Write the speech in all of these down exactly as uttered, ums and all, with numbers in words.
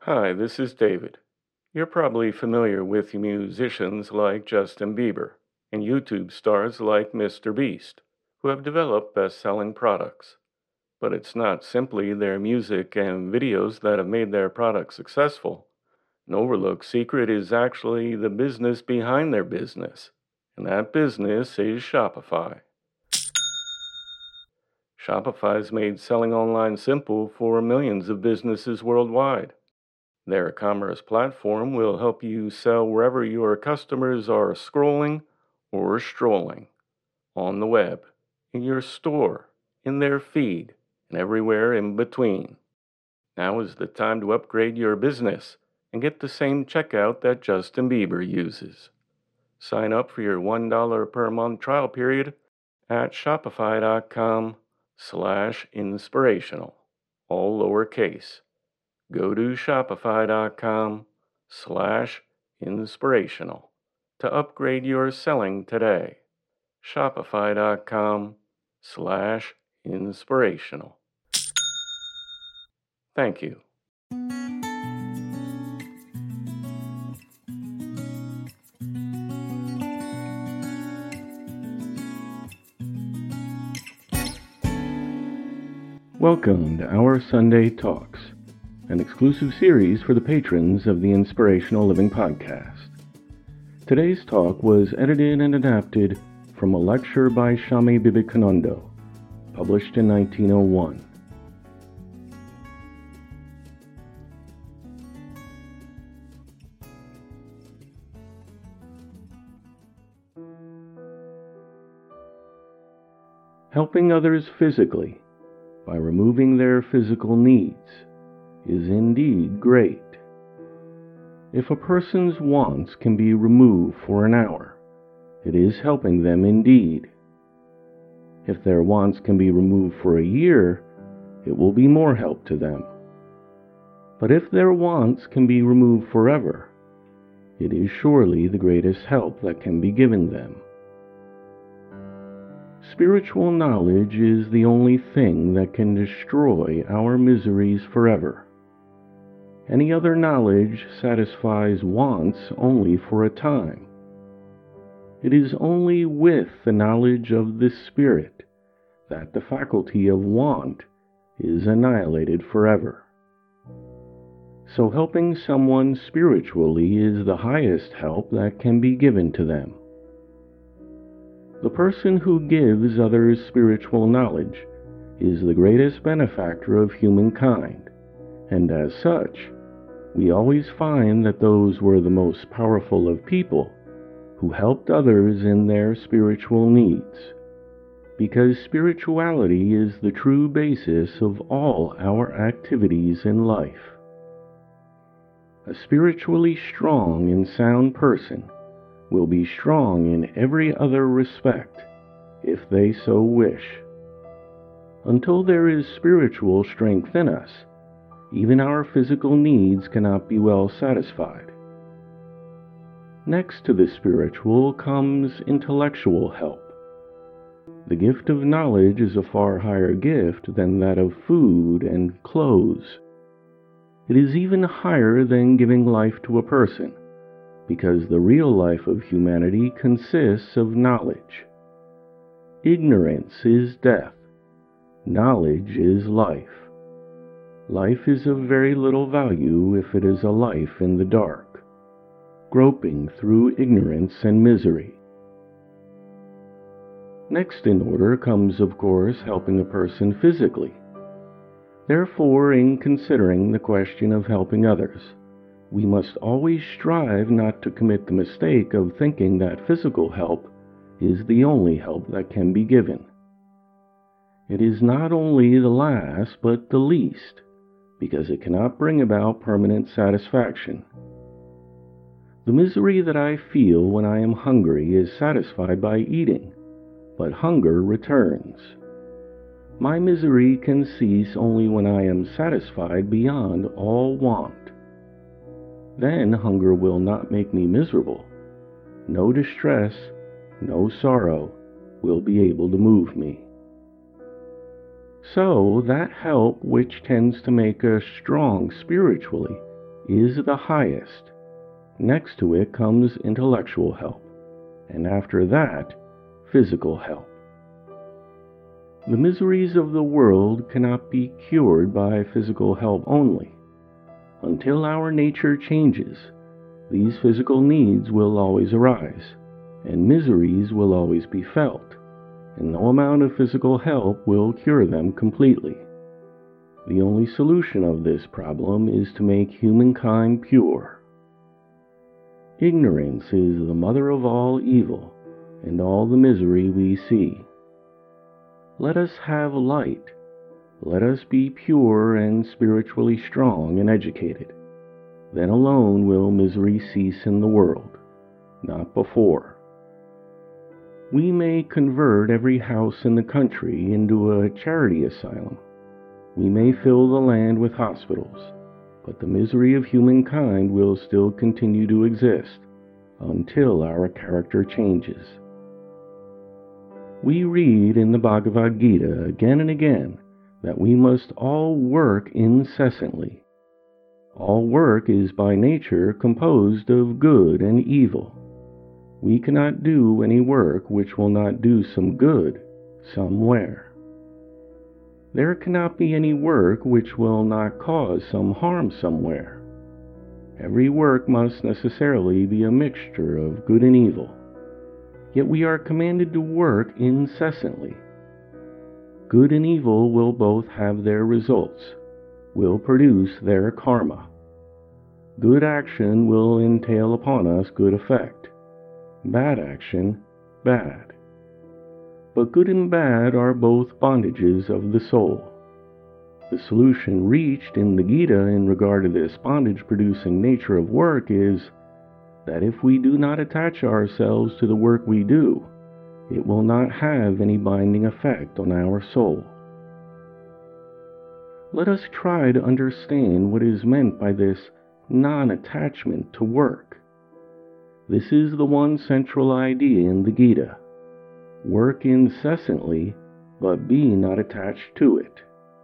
Hi, this is David. You're probably familiar with musicians like Justin Bieber and YouTube stars like Mister Beast, who have developed best selling products. But it's not simply their music and videos that have made their products successful. An overlooked secret is actually the business behind their business, and that business is Shopify. Shopify's made selling online simple for millions of businesses worldwide. Their commerce platform will help you sell wherever your customers are scrolling or strolling, on the web, in your store, in their feed, and everywhere in between. Now is the time to upgrade your business and get the same checkout that Justin Bieber uses. Sign up for your one dollar per month trial period at shopify.com slash inspirational, all lowercase. Go to shopify.com slash inspirational to upgrade your selling today. Shopify.com slash inspirational. Thank you. Welcome to our Sunday Talks, an exclusive series for the patrons of the Inspirational Living Podcast. Today's talk was edited and adapted from a lecture by Swami Vivekananda, published in nineteen oh one. Helping others physically by removing their physical needs is indeed great. If a person's wants can be removed for an hour, it is helping them indeed. If their wants can be removed for a year, it will be more help to them. But if their wants can be removed forever, it is surely the greatest help that can be given them. Spiritual knowledge is the only thing that can destroy our miseries forever. Any other knowledge satisfies wants only for a time. It is only with the knowledge of the Spirit that the faculty of want is annihilated forever. So helping someone spiritually is the highest help that can be given to them. The person who gives others spiritual knowledge is the greatest benefactor of humankind, and as such, we always find that those were the most powerful of people who helped others in their spiritual needs, because spirituality is the true basis of all our activities in life. A spiritually strong and sound person will be strong in every other respect, if they so wish. Until there is spiritual strength in us, even our physical needs cannot be well satisfied. Next to the spiritual comes intellectual help. The gift of knowledge is a far higher gift than that of food and clothes. It is even higher than giving life to a person, because the real life of humanity consists of knowledge. Ignorance is death. Knowledge is life. Life is of very little value if it is a life in the dark, groping through ignorance and misery. Next in order comes, of course, helping a person physically. Therefore, in considering the question of helping others, we must always strive not to commit the mistake of thinking that physical help is the only help that can be given. It is not only the last, but the least, because it cannot bring about permanent satisfaction. The misery that I feel when I am hungry is satisfied by eating, but hunger returns. My misery can cease only when I am satisfied beyond all want. Then hunger will not make me miserable. No distress, no sorrow will be able to move me. So that help which tends to make us strong spiritually is the highest. Next to it comes intellectual help, and after that, physical help. The miseries of the world cannot be cured by physical help only. Until our nature changes, these physical needs will always arise, and miseries will always be felt, and no amount of physical help will cure them completely. The only solution of this problem is to make humankind pure. Ignorance is the mother of all evil and all the misery we see. Let us have light. Let us be pure and spiritually strong and educated. Then alone will misery cease in the world, not before. We may convert every house in the country into a charity asylum. We may fill the land with hospitals, but the misery of humankind will still continue to exist until our character changes. We read in the Bhagavad Gita again and again that we must all work incessantly. All work is by nature composed of good and evil. We cannot do any work which will not do some good somewhere. There cannot be any work which will not cause some harm somewhere. Every work must necessarily be a mixture of good and evil. Yet we are commanded to work incessantly. Good and evil will both have their results, will produce their karma. Good action will entail upon us good effect. Bad action, bad. But good and bad are both bondages of the soul. The solution reached in the Gita in regard to this bondage-producing nature of work is that if we do not attach ourselves to the work we do, it will not have any binding effect on our soul. Let us try to understand what is meant by this non-attachment to work. This is the one central idea in the Gita. Work incessantly, but be not attached to it.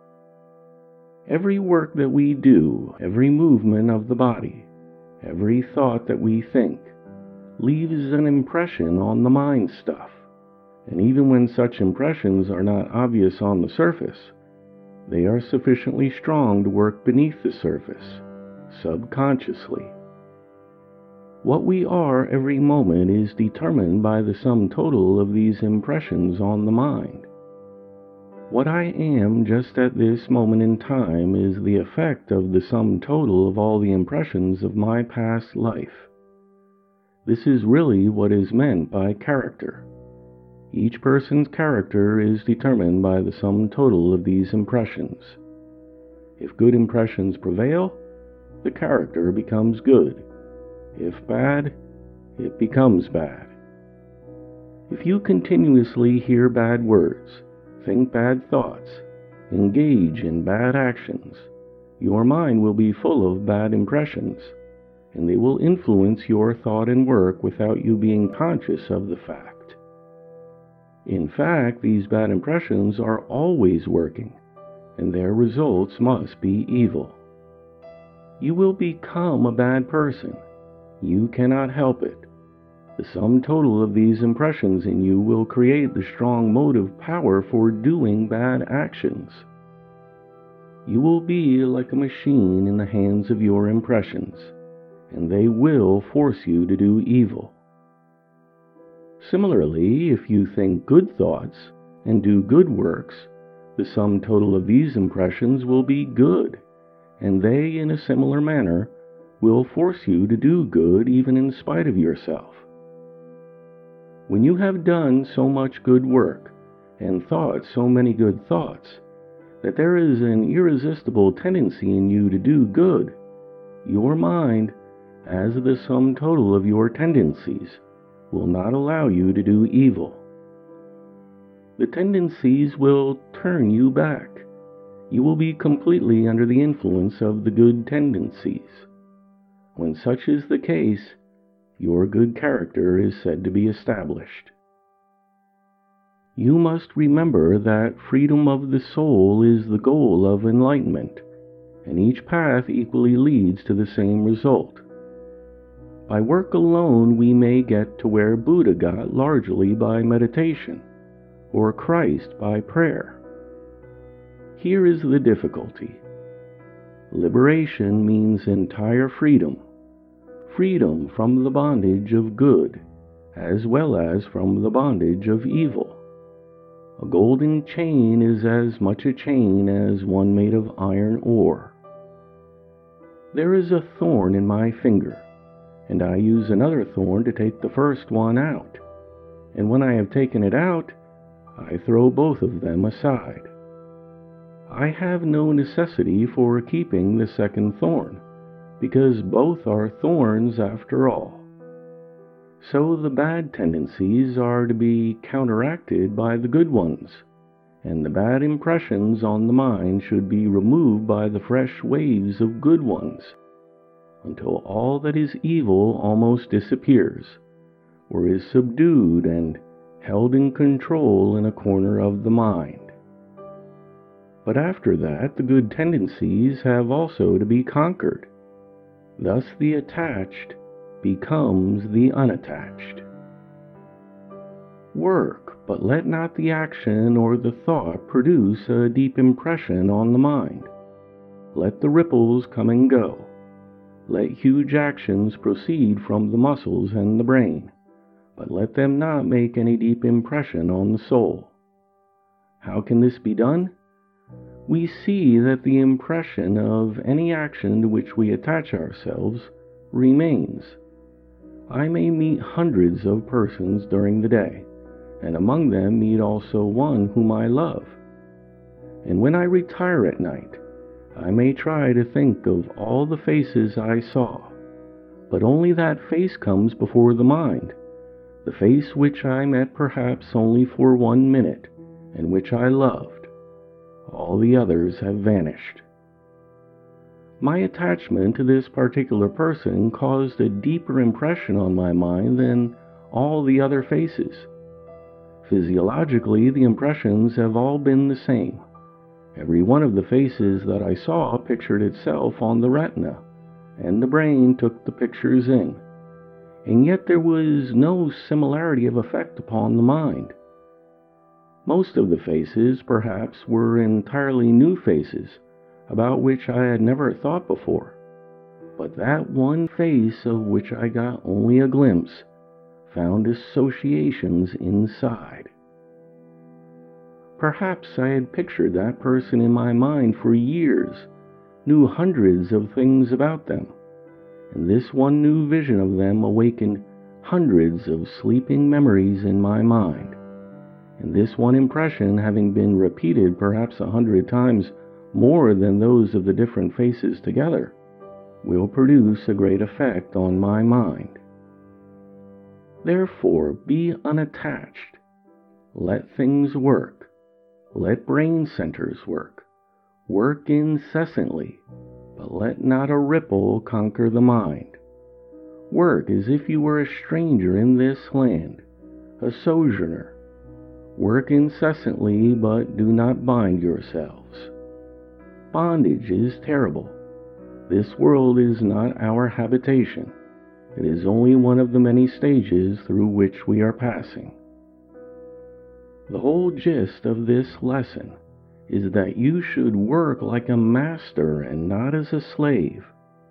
Every work that we do, every movement of the body, every thought that we think, leaves an impression on the mind stuff, and even when such impressions are not obvious on the surface, they are sufficiently strong to work beneath the surface, subconsciously. What we are every moment is determined by the sum total of these impressions on the mind. What I am just at this moment in time is the effect of the sum total of all the impressions of my past life. This is really what is meant by character. Each person's character is determined by the sum total of these impressions. If good impressions prevail, the character becomes good. If bad, it becomes bad. If you continuously hear bad words, think bad thoughts, engage in bad actions, your mind will be full of bad impressions, and they will influence your thought and work without you being conscious of the fact. In fact, these bad impressions are always working, and their results must be evil. You will become a bad person. You cannot help it. The sum total of these impressions in you will create the strong motive power for doing bad actions. You will be like a machine in the hands of your impressions, and they will force you to do evil. Similarly, if you think good thoughts and do good works, the sum total of these impressions will be good, and they, in a similar manner, will force you to do good even in spite of yourself. When you have done so much good work and thought so many good thoughts that there is an irresistible tendency in you to do good, your mind, as the sum total of your tendencies, will not allow you to do evil. The tendencies will turn you back. You will be completely under the influence of the good tendencies. When such is the case, your good character is said to be established. You must remember that freedom of the soul is the goal of enlightenment, and each path equally leads to the same result. By work alone we may get to where Buddha got largely by meditation, or Christ by prayer. Here is the difficulty. Liberation means entire freedom, freedom from the bondage of good, as well as from the bondage of evil. A golden chain is as much a chain as one made of iron ore. There is a thorn in my finger, and I use another thorn to take the first one out, and when I have taken it out, I throw both of them aside. I have no necessity for keeping the second thorn, because both are thorns after all. So the bad tendencies are to be counteracted by the good ones, and the bad impressions on the mind should be removed by the fresh waves of good ones, until all that is evil almost disappears, or is subdued and held in control in a corner of the mind. But after that, the good tendencies have also to be conquered. Thus the attached becomes the unattached. Work, but let not the action or the thought produce a deep impression on the mind. Let the ripples come and go. Let huge actions proceed from the muscles and the brain, but let them not make any deep impression on the soul. How can this be done? We see that the impression of any action to which we attach ourselves remains. I may meet hundreds of persons during the day, and among them meet also one whom I love. And when I retire at night, I may try to think of all the faces I saw, but only that face comes before the mind, the face which I met perhaps only for one minute, and which I loved. All the others have vanished. My attachment to this particular person caused a deeper impression on my mind than all the other faces. Physiologically, the impressions have all been the same. Every one of the faces that I saw pictured itself on the retina, and the brain took the pictures in. And yet there was no similarity of effect upon the mind. Most of the faces, perhaps, were entirely new faces, about which I had never thought before. But that one face of which I got only a glimpse found associations inside. Perhaps I had pictured that person in my mind for years, knew hundreds of things about them, and this one new vision of them awakened hundreds of sleeping memories in my mind. And this one impression, having been repeated perhaps a hundred times more than those of the different faces together, will produce a great effect on my mind. Therefore, be unattached. Let things work. Let brain centers work. Work incessantly, but let not a ripple conquer the mind. Work as if you were a stranger in this land, a sojourner. Work incessantly, but do not bind yourselves. Bondage is terrible. This world is not our habitation. It is only one of the many stages through which we are passing. The whole gist of this lesson is that you should work like a master and not as a slave.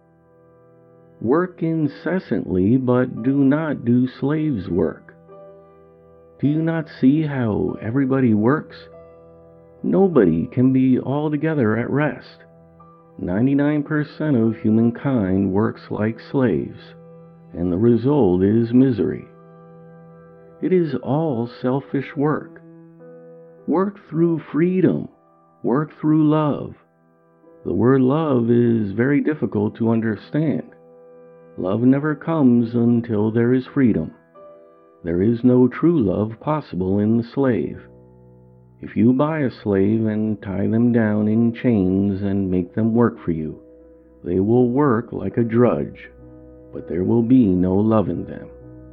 Work incessantly, but do not do slave's work. Do you not see how everybody works? Nobody can be altogether at rest. ninety-nine percent of humankind works like slaves, and the result is misery. It is all selfish work. Work through freedom. Work through love. The word love is very difficult to understand. Love never comes until there is freedom. There is no true love possible in the slave. If you buy a slave and tie them down in chains and make them work for you, they will work like a drudge, but there will be no love in them.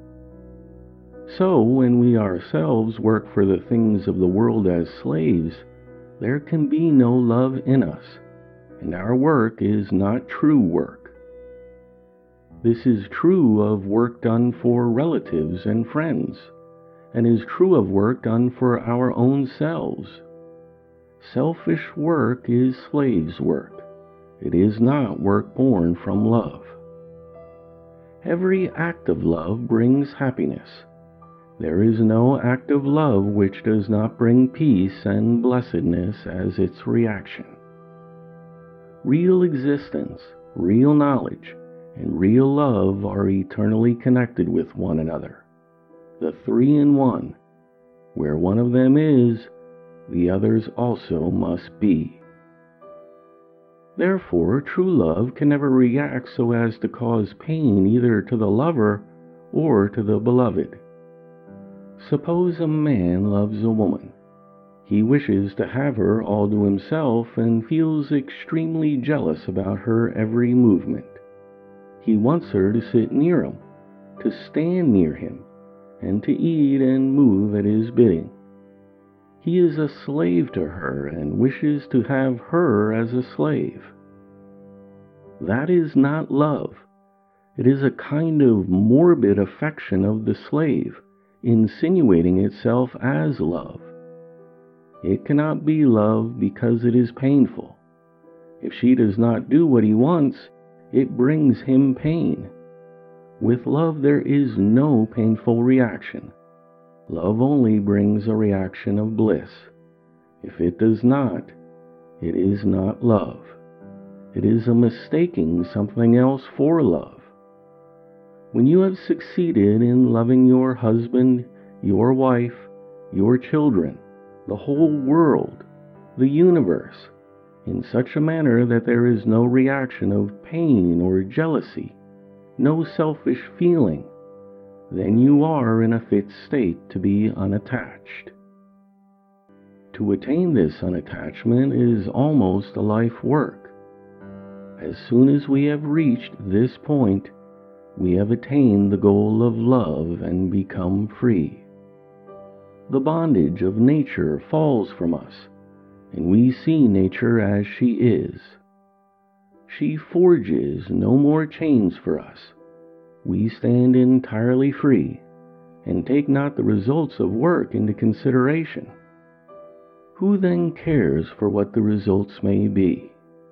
So when we ourselves work for the things of the world as slaves, there can be no love in us, and our work is not true work. This is true of work done for relatives and friends, and is true of work done for our own selves. Selfish work is slave's work. It is not work born from love. Every act of love brings happiness. There is no act of love which does not bring peace and blessedness as its reaction. Real existence, real knowledge, and real love are eternally connected with one another. The three in one. Where one of them is, the others also must be. Therefore, true love can never react so as to cause pain either to the lover or to the beloved. Suppose a man loves a woman. He wishes to have her all to himself and feels extremely jealous about her every movement. He wants her to sit near him, to stand near him, and to eat and move at his bidding. He is a slave to her and wishes to have her as a slave. That is not love. It is a kind of morbid affection of the slave, insinuating itself as love. It cannot be love because it is painful. If she does not do what he wants, it brings him pain. With love there is no painful reaction. Love only brings a reaction of bliss. If it does not, it is not love. It is a mistaking something else for love. When you have succeeded in loving your husband, your wife, your children, the whole world, the universe, in such a manner that there is no reaction of pain or jealousy, no selfish feeling, then you are in a fit state to be unattached. To attain this unattachment is almost a life work. As soon as we have reached this point, we have attained the goal of love and become free. The bondage of nature falls from us, and we see nature as she is. She forges no more chains for us. We stand entirely free, and take not the results of work into consideration. Who then cares for what the results may be?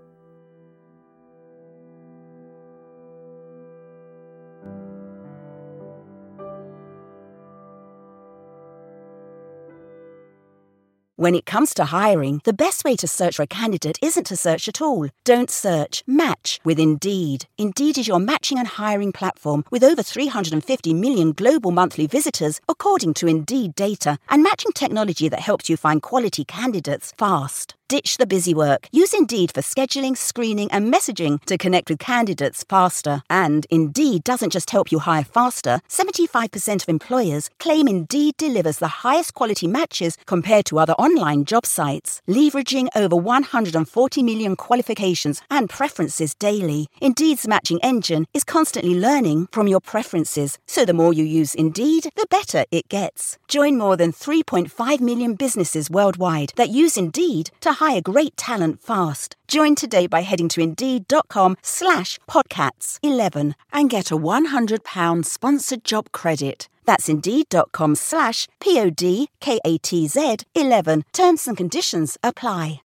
When it comes to hiring, the best way to search for a candidate isn't to search at all. Don't search, match with Indeed. Indeed is your matching and hiring platform with over three hundred fifty million global monthly visitors, according to Indeed data, and matching technology that helps you find quality candidates fast. Ditch the busy work. Use Indeed for scheduling, screening, and messaging to connect with candidates faster. And Indeed doesn't just help you hire faster. seventy-five percent of employers claim Indeed delivers the highest quality matches compared to other online job sites, leveraging over one hundred forty million qualifications and preferences daily. Indeed's matching engine is constantly learning from your preferences, so the more you use Indeed, the better it gets. Join more than three point five million businesses worldwide that use Indeed to hire great talent fast. Join today by heading to Indeed.com slash Podcats eleven and get a one hundred pounds sponsored job credit. That's Indeed.com slash P-O-D-K-A-T-Z 11. Terms and conditions apply.